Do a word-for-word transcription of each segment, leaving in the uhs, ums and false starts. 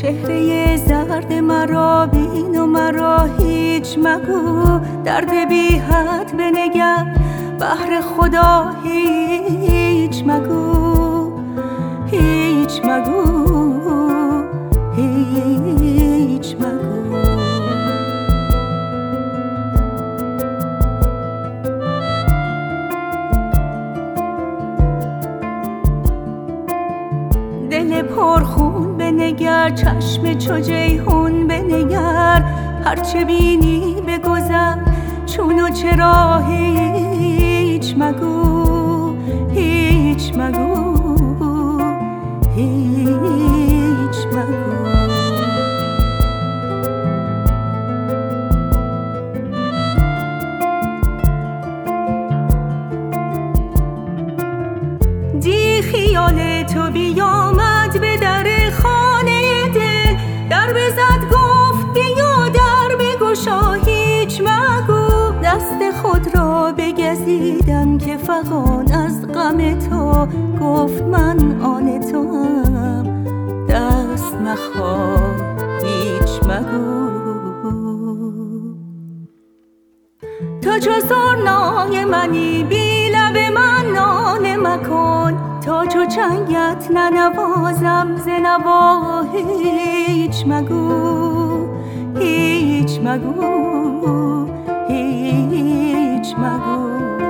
چهره زرد مرا بین و مرا هیچ مگو، درد بی حد بنگر بهر خدا هیچ مگو، هیچ مگو، هیچ مگو. دل پرخون بنگر، چشم چو جیحون بنگر، هرچه بینی بگذر چون و چرا هیچ مگو، هیچ مگو، هیچ مگو. دی خیال تو بیامد به در خانه دل، در بزد گفت بیا در بگشا هیچ مگو. دست خود را بگزیدم که فغان از غم تو، گفت من آن تو هم دست مخواه هیچ مگو. تو چو سرنای منی بی لب من ناله مکن، تا چو چنگت ننوازم ز نوا هیچ مگو، هیچ مگو، هیچ مگو.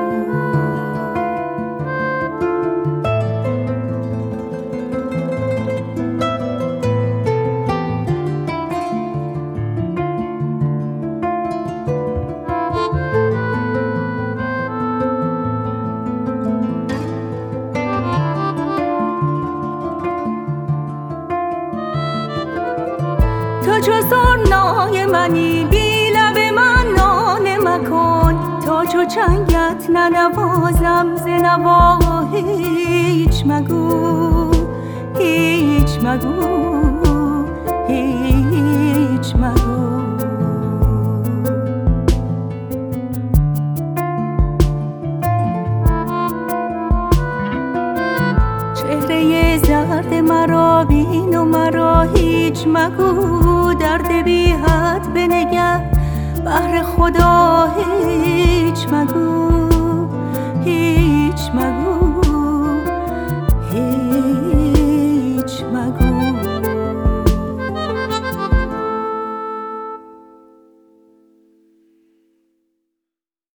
تو چو سرنای منی بی لب من ناله مکن، تا چو چنگت ننوازم ز نوا هیچ مگو، هیچ مگو، هیچ مگو. چهره زرد مرا بین و مرا هیچ مگو، درد بی حد بنگر بهر خدا هیچ مگو، هیچ مگو.